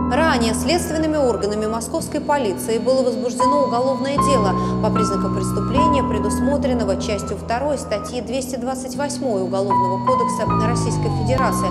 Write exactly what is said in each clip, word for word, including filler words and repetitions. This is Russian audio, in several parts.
Ранее следственными органами московской полиции было возбуждено уголовное дело по признакам преступления, предусмотренного частью второй статьи двести двадцать восемь Уголовного кодекса Российской Федерации.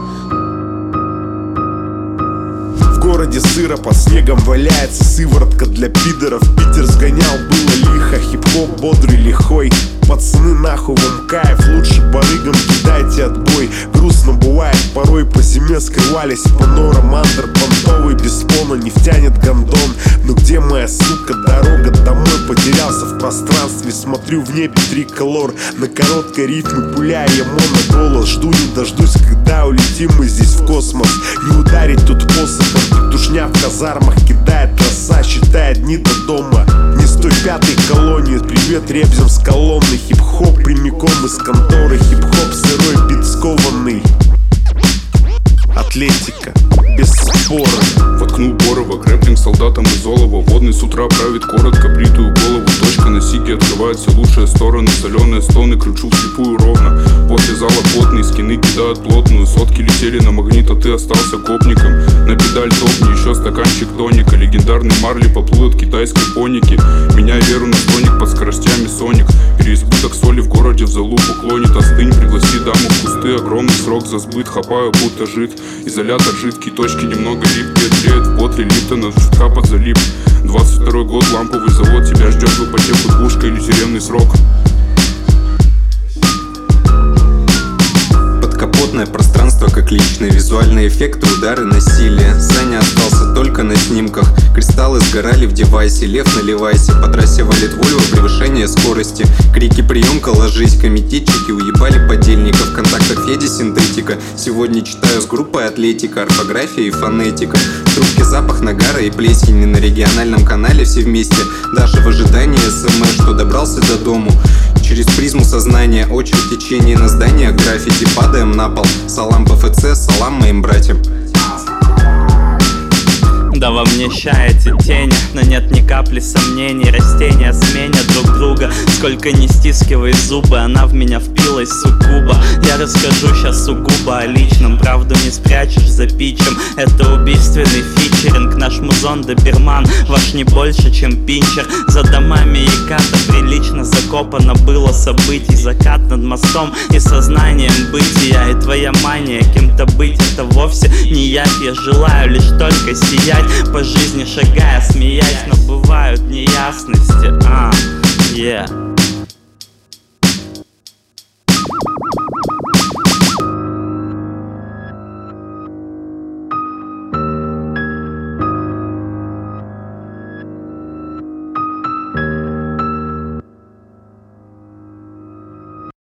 В городе сыро, под снегом валяется сыворотка для пидоров. Питер сгонял, было лихо, хип-хоп бодрый, лихой. Пацаны, нахуй вам кайф, лучше барыгам кидайте отбой. Грустно бывает, порой по зиме скрывались Панора, мандр, понтовый, без спона не втянет гондон. Но где моя, сука, дорога домой? Потерялся в пространстве, смотрю в небе триколор. На короткой рифме пуляя моноголос. Жду не дождусь, когда улетим мы здесь в космос. Не ударить тут посохом, петушня в казармах кидает роса, считает дни до дома. Не с той пятой колонии, привет ребзям с колонны. Хип-хоп прямиком из конторы, хип-хоп сырой, бит скованный. Атлетика, без спора. Воткнул Борова, грэплинг солдатам из олова. Водный с утра правит коротко бритую голову. Точка на сиге открывает все лучшие стороны. Соленые стоны кручу вслепую ровно. После зала потные скины кидают плотную. Сотки летели на магнит, а ты остался гопником. На педаль топни, еще стаканчик тоника. Легендарный Марли поплыл от китайской поники. Меняй веру на тоник под скоростями Соник. Переизбыток соли в городе в залупу клонит. Остынь, пригласи даму в кусты. Огромный срок за сбыт, хапаю будто жид. Изолятор жидкий, точки немного липкие. Тлеет в ботле Липтона, чутка подзалип. Двадцать второй год, ламповый завод. Тебя ждет в ипотеку двушка или тюремный срок. Подкапотное пространство как личные визуальные эффекты, удары, насилие. Саня остался только на снимках. Кристаллы сгорали в девайсе. Лев, наливайся. По трассе валит Вольво, превышение скорости. Крики, приемка, ложись. Комитетчики уебали подельников. В контактах Феди синтетика. Сегодня читаю с группой Атлетика. Орфография и фонетика. В трубке запах нагара и плесени. На региональном канале все вместе. Даша в ожидании смс, что добрался до дому. Через призму сознания, очередь течение на здание, граффити, падаем на пол. Салам ПФЦ, салам моим братьям. Да во мне ща эти тени, но нет ни капли сомнений. Растения сменят друг друга, сколько не стискивай зубы. Она в меня впилась суккуба. Я расскажу щас сугубо о личном. Правду не спрячешь за питчем. Это убийственный фичеринг. Наш музон доберман, ваш не больше, чем пинчер. За домами Яката прилично закопано было событий. Закат над мостом и сознанием бытия. И твоя мания кем-то быть, это вовсе не я. Я желаю лишь только сиять по жизни, шагая, смеясь, но бывают неясности. А, yeah.